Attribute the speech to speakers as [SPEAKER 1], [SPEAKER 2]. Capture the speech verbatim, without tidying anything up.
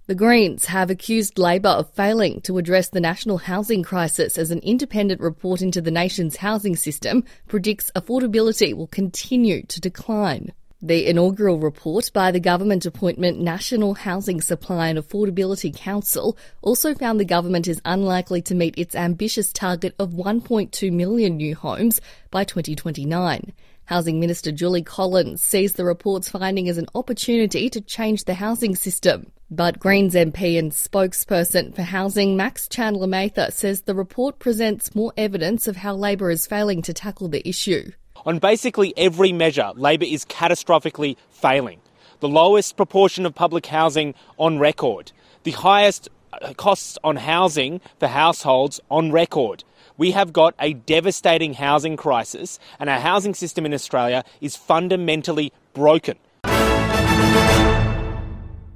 [SPEAKER 1] The Greens have accused Labor of failing to address the national housing crisis as an independent report into the nation's housing system predicts affordability will continue to decline. The inaugural report by the government appointment National Housing Supply and Affordability Council also found the government is unlikely to meet its ambitious target of one point two million new homes by twenty twenty-nine. Housing Minister Julie Collins sees the report's finding as an opportunity to change the housing system. But Greens M P and spokesperson for housing Max Chandler-Mather says the report presents more evidence of how Labor is failing to tackle the issue.
[SPEAKER 2] On basically every measure, Labor is catastrophically failing. The lowest proportion of public housing on record. The highest costs on housing for households on record. We have got a devastating housing crisis, and our housing system in Australia is fundamentally broken.